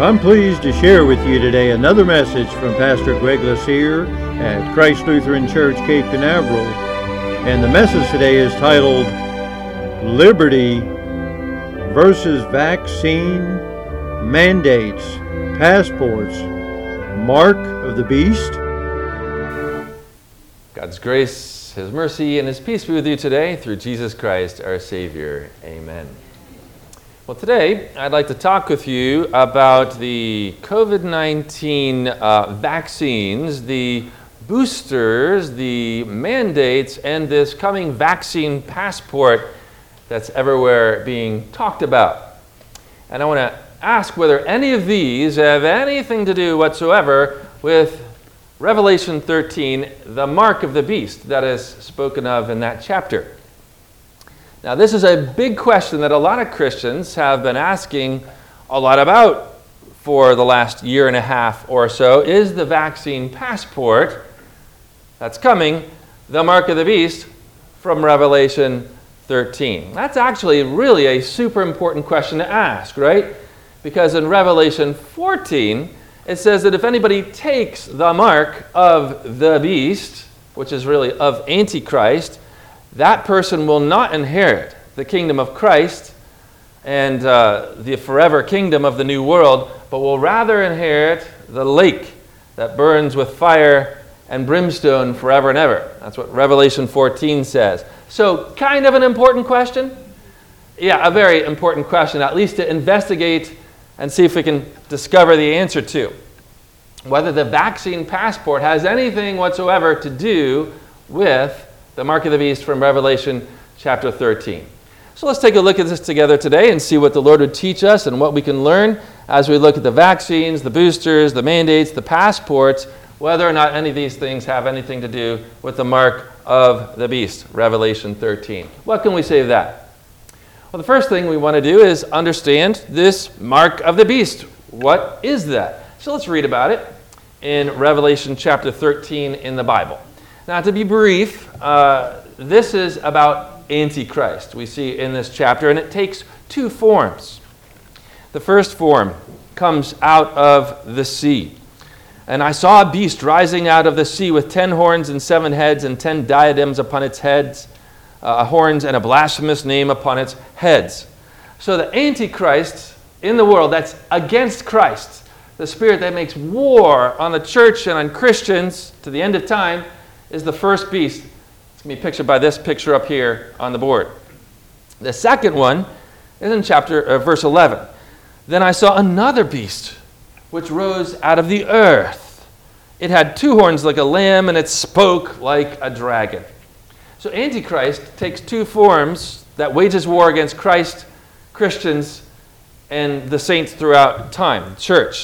I'm pleased to share with you today another message from Pastor Greg Lassere at Christ Lutheran Church, Cape Canaveral. And the message today is titled, Liberty versus Vaccine Mandates, Passports, Mark of the Beast. God's grace, His mercy, and His peace be with you today through Jesus Christ, our Savior. Amen. Well, today I'd like to talk with you about the COVID-19 vaccines, the boosters, the mandates, and this coming vaccine passport that's everywhere being talked about. And I want to ask whether any of these have anything to do whatsoever with Revelation 13, the mark of the beast that is spoken of in that chapter. Now, this is a big question that a lot of Christians have been asking a lot about for the last year and a half or so. Is the vaccine passport that's coming the mark of the beast from Revelation 13? That's actually really a super important question to ask, right? Because in Revelation 14, it says that if anybody takes the mark of the beast, which is really of Antichrist, that person will not inherit the kingdom of Christ and the forever kingdom of the new world, but will rather inherit the lake that burns with fire and brimstone forever and ever. That's what Revelation 14 says. So, kind of an important question? Yeah, a very important question, at least to investigate and see if we can discover the answer to. Whether the vaccine passport has anything whatsoever to do with the mark of the beast from Revelation chapter 13. So let's take a look at this together today and see what the Lord would teach us and what we can learn as we look at the vaccines, the boosters, the mandates, the passports, whether or not any of these things have anything to do with the mark of the beast, Revelation 13. What can we say of that? Well, the first thing we want to do is understand this mark of the beast. What is that? So let's read about it in Revelation chapter 13 in the Bible. Now, to be brief, this is about Antichrist, we see in this chapter, and it takes two forms. The first form comes out of the sea. And I saw a beast rising out of the sea with 10 horns and 7 heads and 10 diadems upon its heads, horns and a blasphemous name upon its heads. So the Antichrist in the world that's against Christ, the spirit that makes war on the church and on Christians to the end of time, is the first beast. It's going to be pictured by this picture up here on the board. The second one is in verse 11. Then I saw another beast, which rose out of the earth. It had 2 horns like a lamb, and it spoke like a dragon. So Antichrist takes 2 forms that wages war against Christ, Christians, and the saints throughout time, church.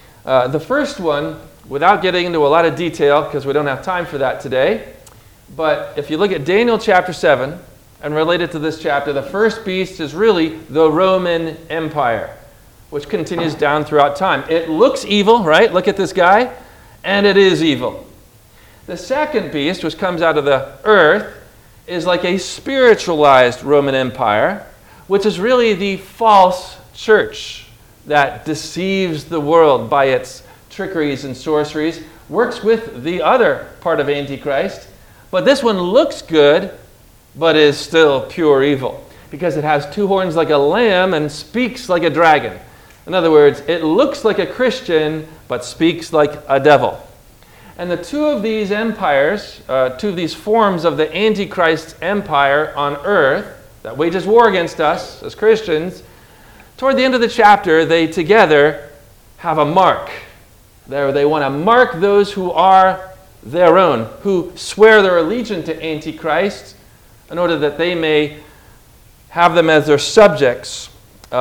The first one, without getting into a lot of detail, because we don't have time for that today, but if you look at Daniel chapter 7, and related to this chapter, the first beast is really the Roman Empire, which continues down throughout time. It looks evil, right? Look at this guy, and it is evil. The second beast, which comes out of the earth, is like a spiritualized Roman Empire, which is really the false church that deceives the world by its trickeries and sorceries, works with the other part of Antichrist, but this one looks good, but is still pure evil, because it has 2 horns like a lamb and speaks like a dragon. In other words, it looks like a Christian, but speaks like a devil. And the 2 of these empires, 2 of these forms of the Antichrist empire on earth that wages war against us as Christians, toward the end of the chapter, they together have a mark. They want to mark those who are their own, who swear their allegiance to Antichrist, in order that they may have them as their subjects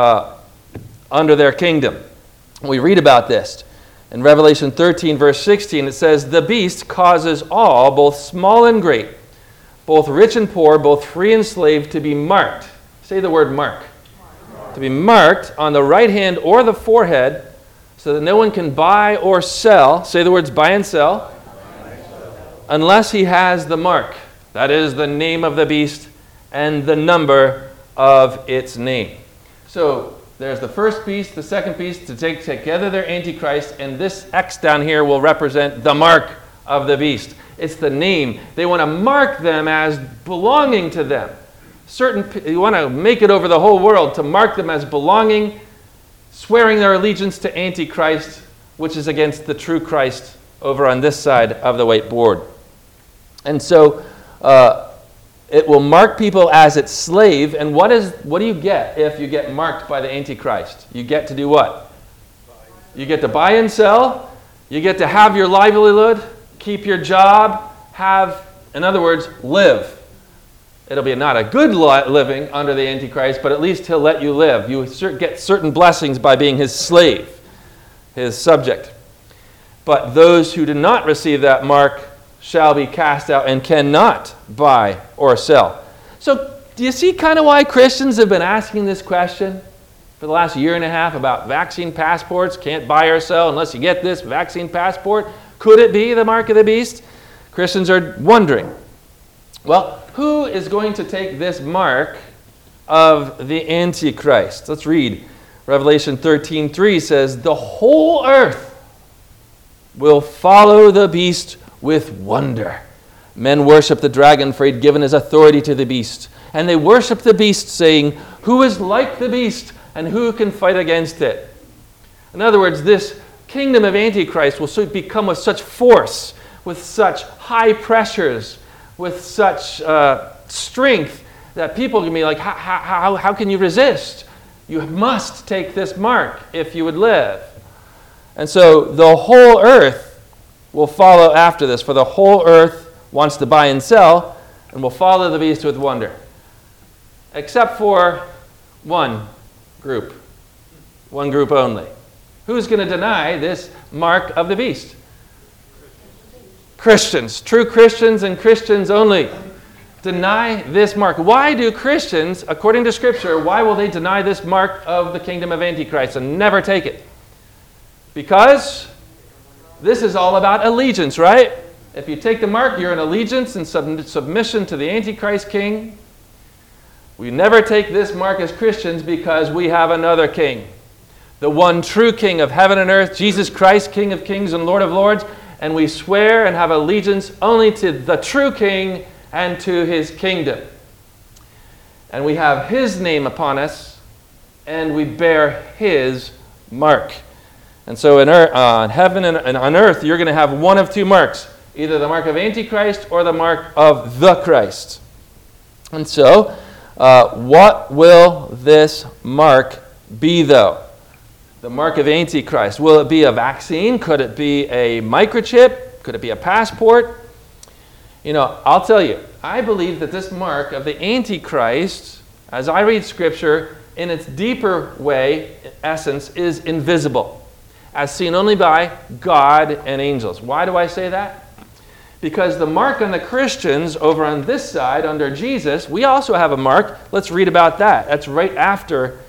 under their kingdom. We read about this in Revelation 13, verse 16. It says, "The beast causes all, both small and great, both rich and poor, both free and slave, to be marked." Say the word mark. To be marked on the right hand or the forehead, so that no one can buy or sell. Say the words buy and sell. Unless he has the mark. That is the name of the beast and the number of its name. So There's the first beast, the second beast to take together their Antichrist, and this X down here will represent the mark of the beast. It's the name. They want to mark them as belonging to them. You want to make it over the whole world to mark them as belonging, swearing their allegiance to Antichrist, which is against the true Christ over on this side of the whiteboard. And so it will mark people as its slave. And what do you get if you get marked by the Antichrist? You get to do what? You get to buy and sell. You get to have your livelihood, keep your job, in other words, live. It'll be not a good living under the Antichrist, but at least he'll let you live. You get certain blessings by being his slave, his subject. But those who do not receive that mark shall be cast out and cannot buy or sell. So do you see kind of why Christians have been asking this question for the last year and a half about vaccine passports? Can't buy or sell unless you get this vaccine passport. Could it be the mark of the beast? Christians are wondering. Well, who is going to take this mark of the Antichrist? Let's read. Revelation 13:3 says, "The whole earth will follow the beast with wonder. Men worship the dragon, for he had given his authority to the beast. And they worship the beast, saying, 'Who is like the beast, and who can fight against it?'" In other words, this kingdom of Antichrist will become with such force, with such high pressures, with such strength, that people can be like, how can you resist? You must take this mark if you would live. And so the whole earth will follow after this, for the whole earth wants to buy and sell, and will follow the beast with wonder. Except for one group only. Who's going to deny this mark of the beast? Christians, true Christians and Christians only. Deny this mark. Why do Christians, according to Scripture, why will they deny this mark of the kingdom of Antichrist and never take it? Because this is all about allegiance, right? If you take the mark, you're in allegiance and submission to the Antichrist king. We never take this mark as Christians because we have another king. The one true king of heaven and earth, Jesus Christ, King of kings and Lord of lords. And we swear and have allegiance only to the true king and to his kingdom. And we have his name upon us, and we bear his mark. And so on heaven and on earth, you're going to have one of two marks, either the mark of Antichrist or the mark of the Christ. And so, what will this mark be, though? The mark of Antichrist. Will it be a vaccine? Could it be a microchip? Could it be a passport? I'll tell you, I believe that this mark of the Antichrist, as I read Scripture, in its deeper way, essence, is invisible, as seen only by God and angels. Why do I say that? Because the mark on the Christians over on this side, under Jesus, we also have a mark. Let's read about that. That's right after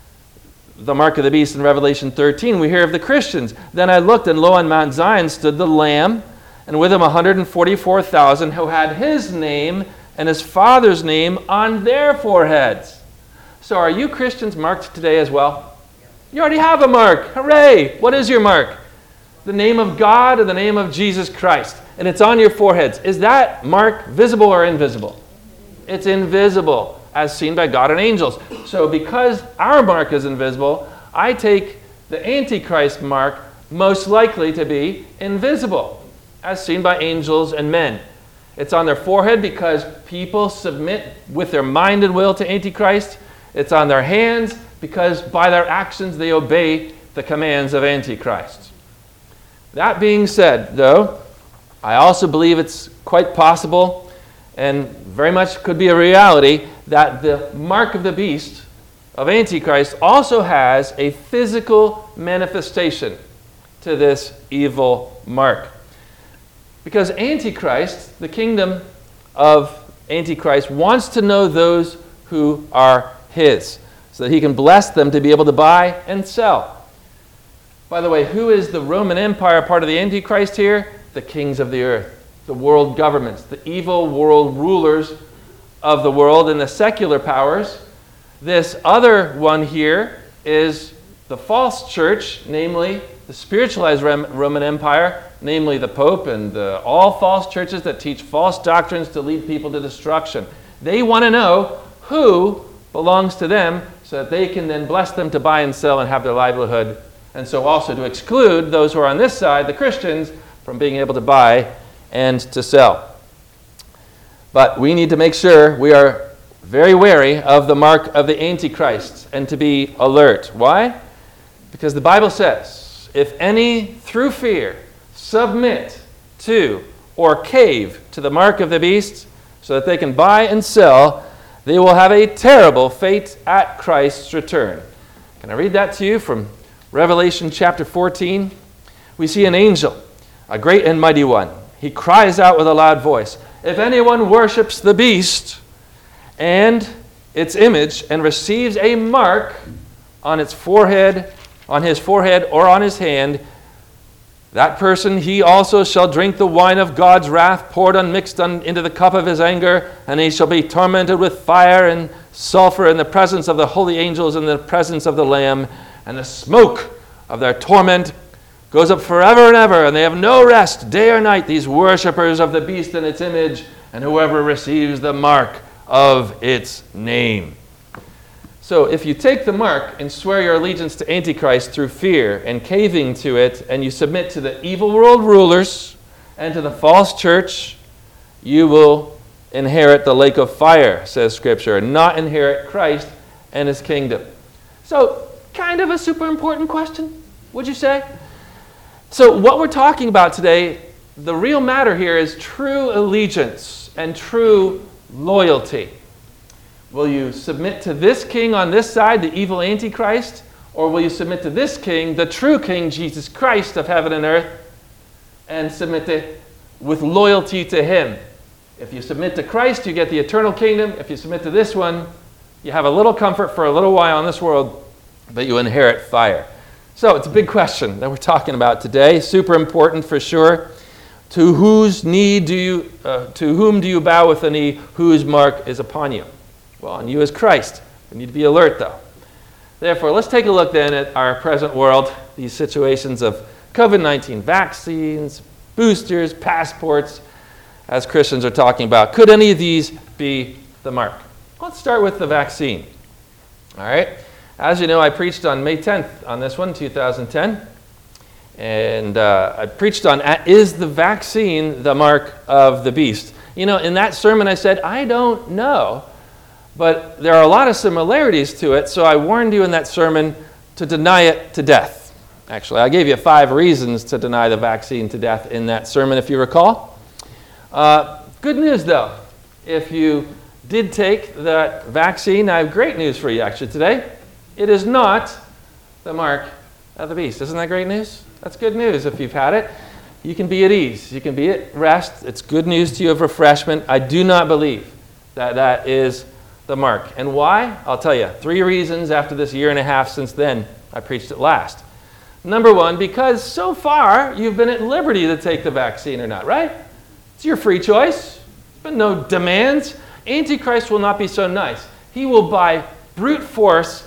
the mark of the beast in Revelation 13. We hear of the Christians. "Then I looked, and lo, on Mount Zion stood the Lamb, and with him 144,000 who had his name and his Father's name on their foreheads." So are you Christians marked today as well? You already have a mark. Hooray! What is your mark? The name of God or the name of Jesus Christ. And it's on your foreheads. Is that mark visible or invisible? It's invisible, as seen by God and angels. So because our mark is invisible, I take the Antichrist mark most likely to be invisible, as seen by angels and men. It's on their forehead because people submit with their mind and will to Antichrist. It's on their hands because by their actions they obey the commands of Antichrist. That being said, though, I also believe it's quite possible and very much could be a reality that the mark of the beast of Antichrist also has a physical manifestation to this evil mark. Because Antichrist, the kingdom of Antichrist, wants to know those who are his, so that he can bless them to be able to buy and sell. By the way, who is the Roman Empire part of the Antichrist here? The kings of the earth, the world governments, the evil world rulers of the world and the secular powers. This other one here is the false church, namely the spiritualized Roman Empire, namely the Pope and all false churches that teach false doctrines to lead people to destruction. They want to know who belongs to them so that they can then bless them to buy and sell and have their livelihood, and so also to exclude those who are on this side, the Christians, from being able to buy and to sell. But we need to make sure we are very wary of the mark of the Antichrist and to be alert. Why? Because the Bible says, if any through fear submit to or cave to the mark of the beast so that they can buy and sell, they will have a terrible fate at Christ's return. Can I read that to you from Revelation chapter 14? We see an angel, a great and mighty one. He cries out with a loud voice, if anyone worships the beast and its image and receives a mark on its forehead, on his forehead or on his hand, that person, he also shall drink the wine of God's wrath, poured unmixed into the cup of his anger, and he shall be tormented with fire and sulfur in the presence of the holy angels and in the presence of the Lamb, and the smoke of their torment goes up forever and ever, and they have no rest day or night, these worshippers of the beast and its image, and whoever receives the mark of its name. So if you take the mark and swear your allegiance to Antichrist through fear and caving to it, and you submit to the evil world rulers and to the false church, you will inherit the lake of fire, says Scripture, and not inherit Christ and his kingdom. So, kind of a super important question, would you say? So what we're talking about today, the real matter here is true allegiance and true loyalty. Will you submit to this king on this side, the evil Antichrist, or will you submit to this king, the true king, Jesus Christ of heaven and earth, and submit with loyalty to him? If you submit to Christ, you get the eternal kingdom. If you submit to this one, you have a little comfort for a little while in this world, but you inherit fire. So it's a big question that we're talking about today. Super important for sure. To whom do you bow with the knee? Whose mark is upon you? Well, on you is Christ. We need to be alert, though. Therefore, let's take a look then at our present world, these situations of COVID-19, vaccines, boosters, passports, as Christians are talking about. Could any of these be the mark? Let's start with the vaccine. All right. As you know, I preached on May 10th on this one, 2010. And I preached on, is the vaccine the mark of the beast? You know, in that sermon I said, I don't know. But there are a lot of similarities to it, so I warned you in that sermon to deny it to death. Actually, I gave you 5 reasons to deny the vaccine to death in that sermon, if you recall. Good news, though. If you did take that vaccine, I have great news for you, actually, today. It is not the mark of the beast. Isn't that great news? That's good news if you've had it. You can be at ease. You can be at rest. It's good news to you of refreshment. I do not believe that that is the mark. And why? I'll tell you. 3 reasons after this year and a half since then I preached it last. Number 1, because so far you've been at liberty to take the vaccine or not, right? It's your free choice. There's been no demands. Antichrist will not be so nice. He will by brute force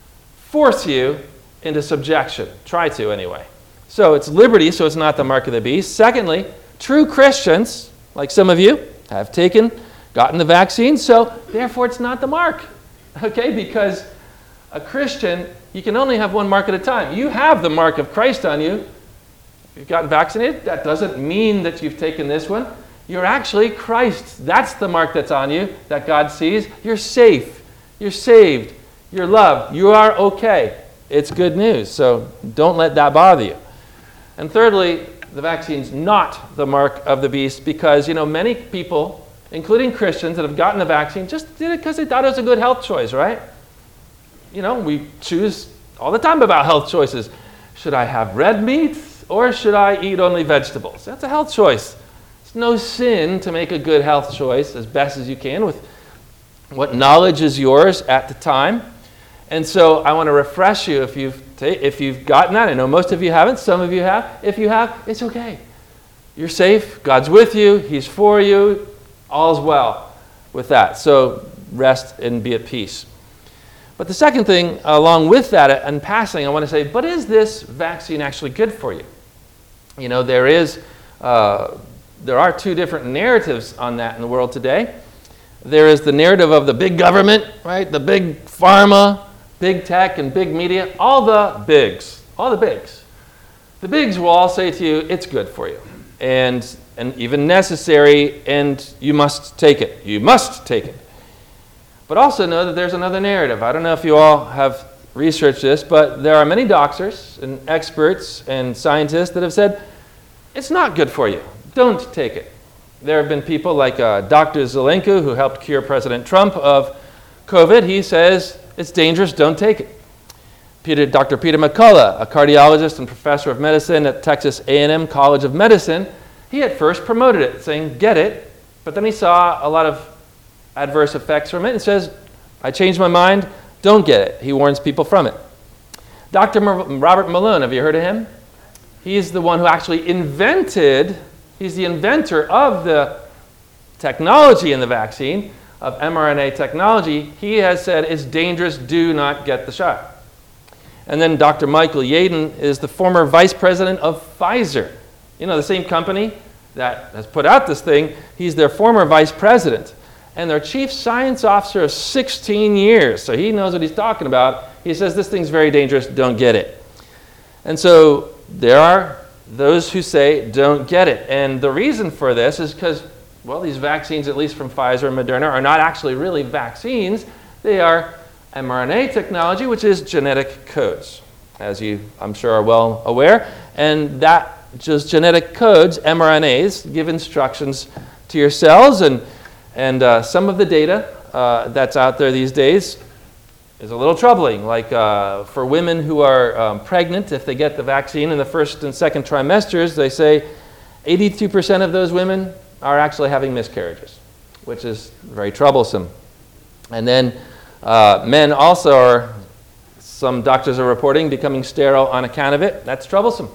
you into subjection. Try to, anyway. So it's liberty, so it's not the mark of the beast. Secondly, true Christians, like some of you, have gotten the vaccine, so therefore it's not the mark. Okay, because a Christian, you can only have one mark at a time. You have the mark of Christ on you. If you've gotten vaccinated, that doesn't mean that you've taken this one. You're actually Christ. That's the mark that's on you that God sees. You're safe. You're saved. You're loved. You are okay. It's good news, so don't let that bother you. And thirdly, the vaccine's not the mark of the beast because, many people, including Christians that have gotten the vaccine, just did it because they thought it was a good health choice, right? We choose all the time about health choices. Should I have red meat or should I eat only vegetables? That's a health choice. It's no sin to make a good health choice as best as you can with what knowledge is yours at the time. And so I want to refresh you if you've gotten that. I know most of you haven't. Some of you have. If you have, it's okay. You're safe. God's with you. He's for you. All's well with that. So rest and be at peace. But the second thing, along with that, in passing, I want to say, but is this vaccine actually good for you? You know, there are two different narratives on that in the world today. There is the narrative of the big government, right? The big pharma, big tech, and big media. All the bigs. The bigs will all say to you, it's good for you, and even necessary, and you must take it. You must take it. But also know that there's another narrative. I don't know if you all have researched this, but there are many doctors and experts and scientists that have said, it's not good for you. Don't take it. There have been people like Dr. Zelenko, who helped cure President Trump of COVID. He says, it's dangerous, don't take it. Dr. Peter McCullough, a cardiologist and professor of medicine at Texas A&M College of Medicine, he at first promoted it, saying, get it, but then he saw a lot of adverse effects from it and says, I changed my mind, don't get it. He warns people from it. Dr. Robert Malone, have you heard of him? He's the one who actually he's the inventor of the technology in the vaccine, of mRNA technology. He has said it's dangerous, do not get the shot. And then Dr. Michael Yeadon is the former vice president of Pfizer. You know, the same company that has put out this thing, he's their former vice president. And their chief science officer of 16 years. So he knows what he's talking about. He says this thing's very dangerous, don't get it. And so there are those who say don't get it. And the reason for this is because, well, these vaccines, at least from Pfizer and Moderna, are not actually really vaccines. They are mRNA technology, which is genetic codes, as you, I'm sure, are well aware. And that just genetic codes, mRNAs, give instructions to your cells. And some of the data that's out there these days is a little troubling. Like for women who are pregnant, if they get the vaccine in the first and second trimesters, they say 82% of those women are actually having miscarriages, which is very troublesome. And then men also are, some doctors are reporting, becoming sterile on account of it. That's troublesome.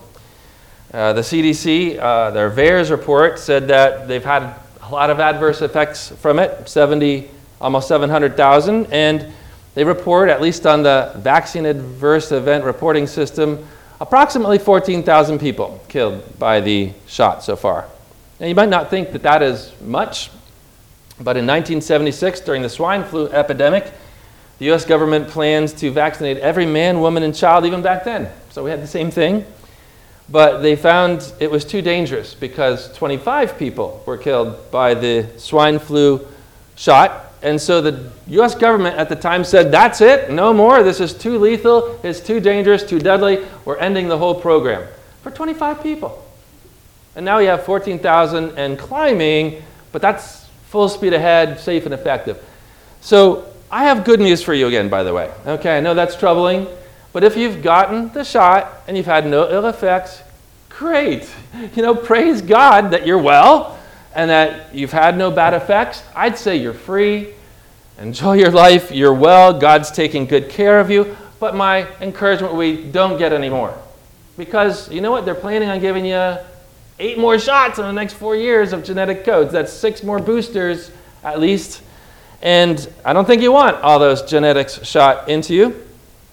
The CDC, their VAERS report said that they've had a lot of adverse effects from it, almost 700,000, and they report, at least on the vaccine adverse event reporting system, approximately 14,000 people killed by the shot so far. Now you might not think that that is much, but in 1976, during the swine flu epidemic, the U.S. government plans to vaccinate every man, woman, and child even back then. So we had the same thing. But they found it was too dangerous because 25 people were killed by the swine flu shot. And so the U.S. government at the time said, that's it, no more. This is too lethal, it's too dangerous, too deadly. We're ending the whole program for 25 people. And now we have 14,000 and climbing, but that's full speed ahead, safe and effective. So I have good news for you again, by the way. Okay, I know that's troubling. But if you've gotten the shot and you've had no ill effects, great. You know, praise God that you're well and that you've had no bad effects. I'd say you're free. Enjoy your life. You're well. God's taking good care of you. But my encouragement would be, don't get any more. Because you know what? They're planning on giving you 8 more shots in the next 4 years of genetic codes. That's 6 more boosters at least. And I don't think you want all those genetics shot into you.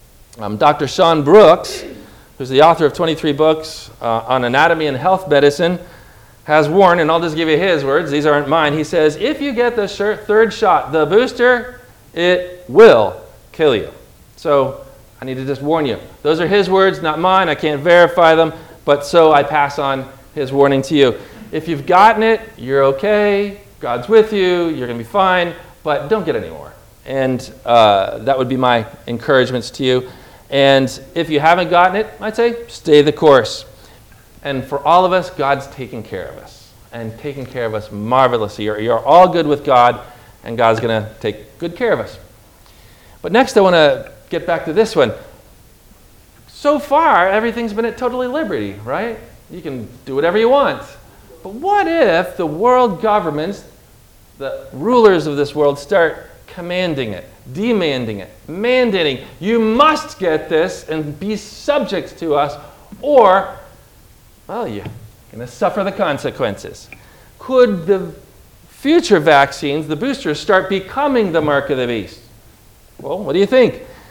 Dr. Sean Brooks, who's the author of 23 books on anatomy and health medicine, has warned, and I'll just give you his words, these aren't mine. He says, if you get the third shot, the booster, it will kill you. So I need to just warn you. Those are his words, not mine. I can't verify them, but so I pass on his warning to you. If you've gotten it, you're okay. God's with you. You're going to be fine, but don't get any more. And that would be my encouragements to you. And if you haven't gotten it, I'd say stay the course. And for all of us, God's taking care of us and taking care of us marvelously. You're all good with God, and God's going to take good care of us. But next, I want to get back to this one. So far, everything's been at totally liberty, right? You can do whatever you want. But what if the world governments, the rulers of this world, start commanding it, demanding it, mandating, you must get this and be subject to us, or, well, you're going to suffer the consequences. Could the future vaccines, the boosters, start becoming the mark of the beast? Well, what do you think?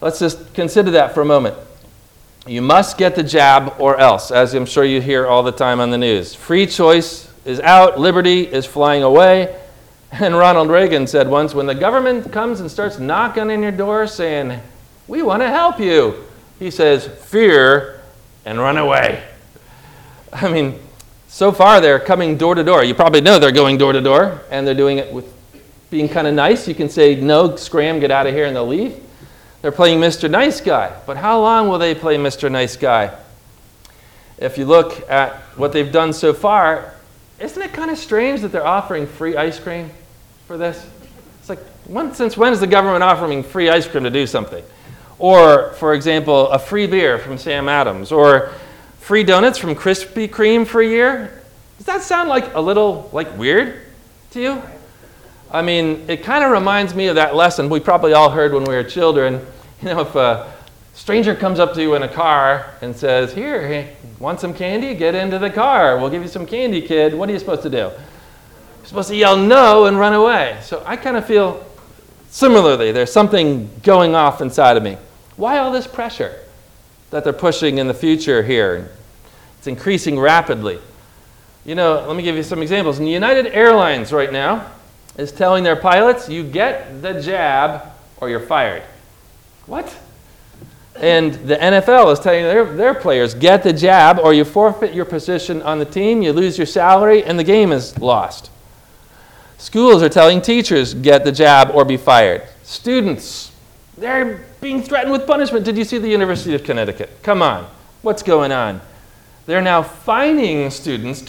Let's just consider that for a moment. You must get the jab or else, as I'm sure you hear all the time on the news. Free choice is out, liberty is flying away. And Ronald Reagan said once, when the government comes and starts knocking on your door saying, we want to help you, he says, fear and run away. I mean, so far they're coming door to door. You probably know they're going door to door, and they're doing it with being kind of nice. You can say, no, scram, get out of here, and they'll leave. They're playing Mr. Nice Guy. But how long will they play Mr. Nice Guy? If you look at what they've done so far, isn't it kind of strange that they're offering free ice cream for this? It's like, since when is the government offering free ice cream to do something? Or, for example, a free beer from Sam Adams, or free donuts from Krispy Kreme for a year? Does that sound like a little weird to you? I mean, it kind of reminds me of that lesson we probably all heard when we were children. You know, if a stranger comes up to you in a car and says, here, hey, want some candy? Get into the car. We'll give you some candy, kid. What are you supposed to do? You're supposed to yell no and run away. So I kind of feel similarly, there's something going off inside of me. Why all this pressure that they're pushing in the future here? It's increasing rapidly. You know, let me give you some examples. And United Airlines right now is telling their pilots, you get the jab or you're fired. What? And the NFL is telling their players, get the jab or you forfeit your position on the team, you lose your salary, and the game is lost. Schools are telling teachers, get the jab or be fired. Students, they're being threatened with punishment. Did you see the University of Connecticut? Come on. What's going on? They're now fining students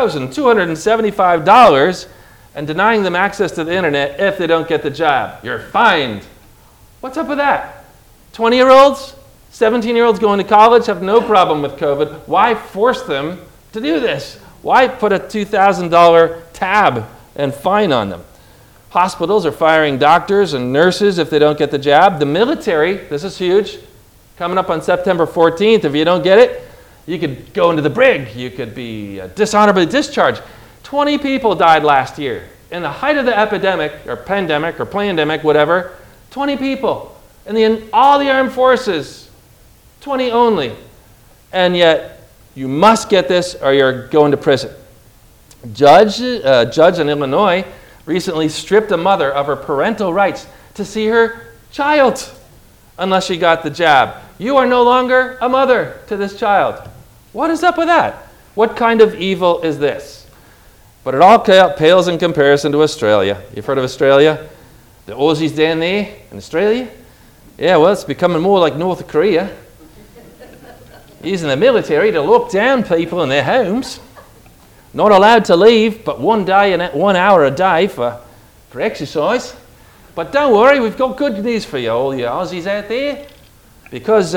$2,275 and denying them access to the internet if they don't get the jab. You're fined. What's up with that? 20-year-olds, 17-year-olds going to college have no problem with COVID. Why force them to do this? Why put a $2,000 tab and fine on them? Hospitals are firing doctors and nurses if they don't get the jab. The military, this is huge, coming up on September 14th. If you don't get it, you could go into the brig. You could be dishonorably discharged. 20 people died last year. In the height of the epidemic, or pandemic, or plandemic, whatever, 20 people. In all the armed forces, 20 only. And yet, you must get this or you're going to prison. Judge in Illinois recently stripped a mother of her parental rights to see her child unless she got the jab. You are no longer a mother to this child. What is up with that? What kind of evil is this? But it all pales in comparison to Australia. You've heard of Australia? The Aussies down there in Australia? Yeah, well, it's becoming more like North Korea. Using the military to lock down people in their homes. Not allowed to leave, but 1 hour a day for exercise. But don't worry, we've got good news for you, all you Aussies out there. Because,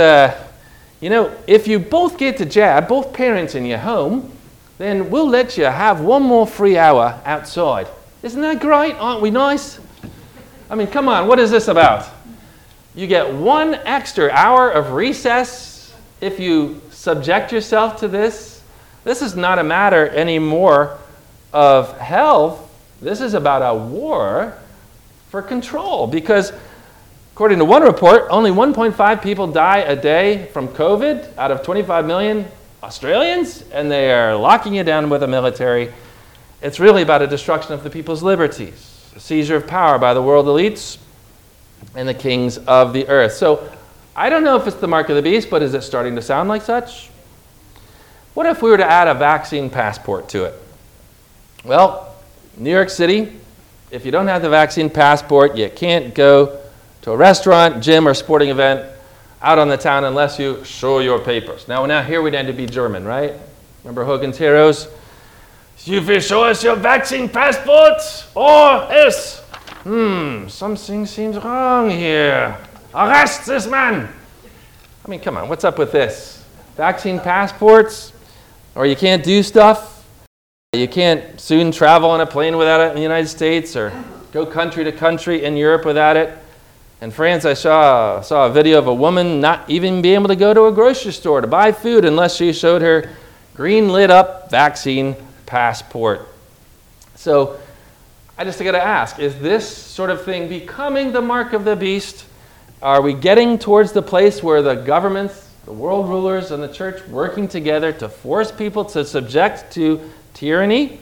if you both get the jab, both parents in your home, then we'll let you have 1 more free hour outside. Isn't that great? Aren't we nice? I mean, come on, what is this about? You get 1 extra hour of recess if you subject yourself to this. This is not a matter anymore of health. This is about a war for control. Because according to one report, only 1.5 people die a day from COVID out of 25 million Australians, and they are locking you down with the military. It's really about a destruction of the people's liberties, a seizure of power by the world elites and the kings of the earth. So I don't know if it's the mark of the beast, but is it starting to sound like such? What if we were to add a vaccine passport to it? Well, New York City, if you don't have the vaccine passport, you can't go to a restaurant, gym, or sporting event out on the town unless you show your papers. Now here we need to be German, right? Remember Hogan's Heroes? You will show us your vaccine passport or else. Something seems wrong here. Arrest this man. I mean, come on, what's up with this? Vaccine passports? Or you can't do stuff? You can't soon travel on a plane without it in the United States or go country to country in Europe without it. In France, I saw a video of a woman not even being able to go to a grocery store to buy food unless she showed her green lit up vaccine passport. So I just got to ask, is this sort of thing becoming the mark of the beast? Are we getting towards the place where the governments, the world rulers, and the church working together to force people to subject to tyranny?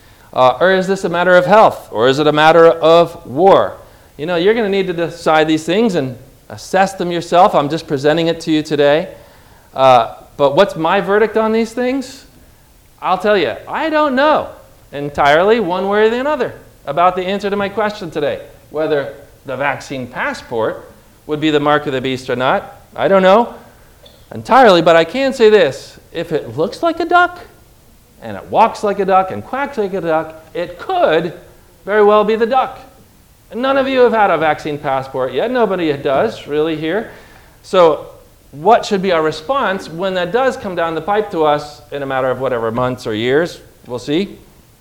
Or is this a matter of health? Or is it a matter of war? You know, you're going to need to decide these things and assess them yourself. I'm just presenting it to you today. But what's my verdict on these things? I'll tell you, I don't know entirely one way or the other about the answer to my question today. Whether the vaccine passport would be the mark of the beast or not, I don't know entirely, but I can say this. If it looks like a duck, and it walks like a duck, and quacks like a duck, it could very well be the duck. And none of you have had a vaccine passport yet. Nobody does, really, here. So what should be our response when that does come down the pipe to us in a matter of whatever months or years? We'll see.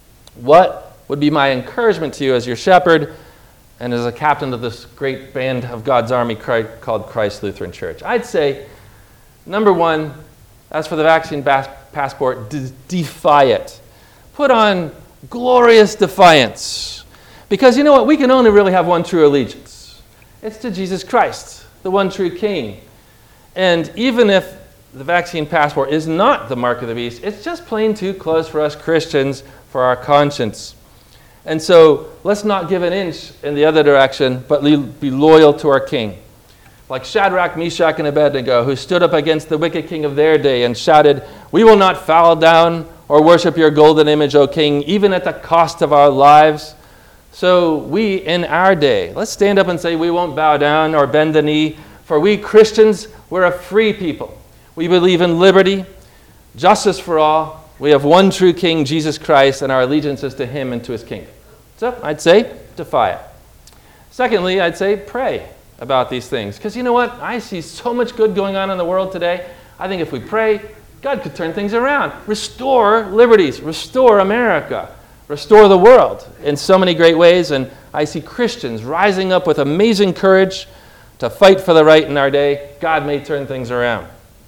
What would be my encouragement to you as your shepherd and as a captain of this great band of God's army called Christ Lutheran Church? I'd say, number one, as for the vaccine passport, defy it. Put on glorious defiance. Because you know what? We can only really have one true allegiance. It's to Jesus Christ, the one true King. And even if the vaccine passport is not the mark of the beast, it's just plain too close for us Christians, for our conscience. And so let's not give an inch in the other direction, but be loyal to our King. Like Shadrach, Meshach, and Abednego, who stood up against the wicked king of their day and shouted, "We will not bow down or worship your golden image, O King, even at the cost of our lives." So we, in our day, let's stand up and say we won't bow down or bend the knee, for we Christians, we're a free people. We believe in liberty, justice for all. We have one true King, Jesus Christ, and our allegiance is to him and to his kingdom. So I'd say defy it. Secondly, I'd say pray about these things. Because you know what? I see so much good going on in the world today. I think if we pray, God could turn things around. Restore liberties. Restore America. Restore the world in so many great ways. And I see Christians rising up with amazing courage to fight for the right in our day. God may turn things around.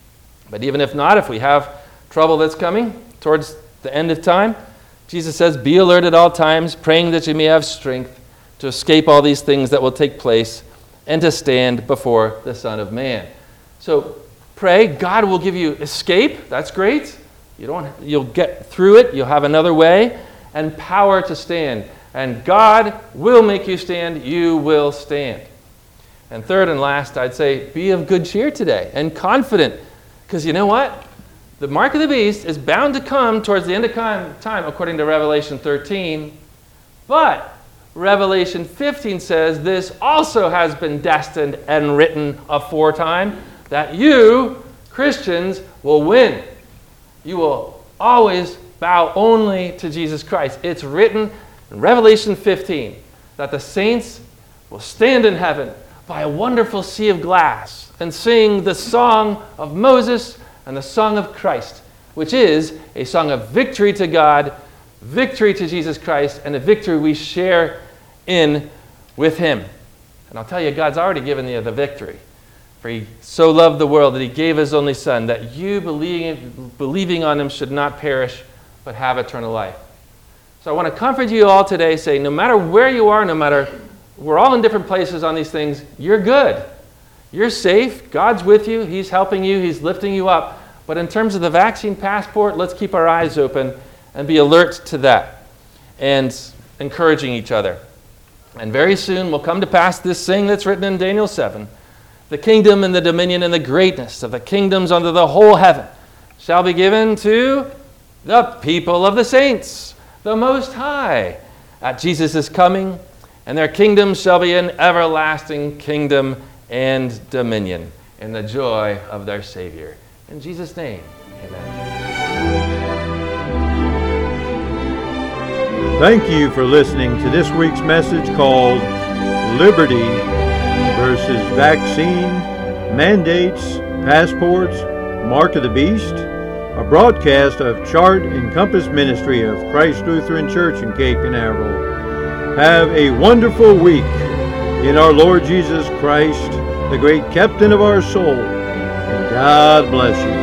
But even if not, if we have trouble that's coming towards the end of time, Jesus says, be alert at all times, praying that you may have strength to escape all these things that will take place and to stand before the Son of Man. So pray. God will give you escape. That's great. You'll get through it. You'll have another way. And power to stand. And God will make you stand. You will stand. And third and last, I'd say, be of good cheer today and confident. Because you know what? The mark of the beast is bound to come towards the end of time, according to Revelation 13. But Revelation 15 says this also has been destined and written aforetime, that you, Christians, will win. You will always bow only to Jesus Christ. It's written in Revelation 15 that the saints will stand in heaven by a wonderful sea of glass and sing the song of Moses and the song of Christ, which is a song of victory to God, victory to Jesus Christ, and a victory we share in with him. And I'll tell you, God's already given you the victory. For he so loved the world that he gave his only Son, that you believing on him should not perish, but have eternal life. So I want to comfort you all today, say no matter where you are, we're all in different places on these things, you're good. You're safe. God's with you. He's helping you. He's lifting you up. But in terms of the vaccine passport, let's keep our eyes open and be alert to that and encouraging each other. And very soon will come to pass this thing that's written in Daniel 7. The kingdom and the dominion and the greatness of the kingdoms under the whole heaven shall be given to the people of the saints, the Most High, at Jesus' coming, and their kingdom shall be an everlasting kingdom and dominion in the joy of their Savior. In Jesus' name, amen. Thank you for listening to this week's message called Liberty versus Vaccine, Mandates, Passports, Mark of the Beast, a broadcast of Chart and Compass Ministry of Christ Lutheran Church in Cape Canaveral. Have a wonderful week in our Lord Jesus Christ, the great captain of our soul. And God bless you.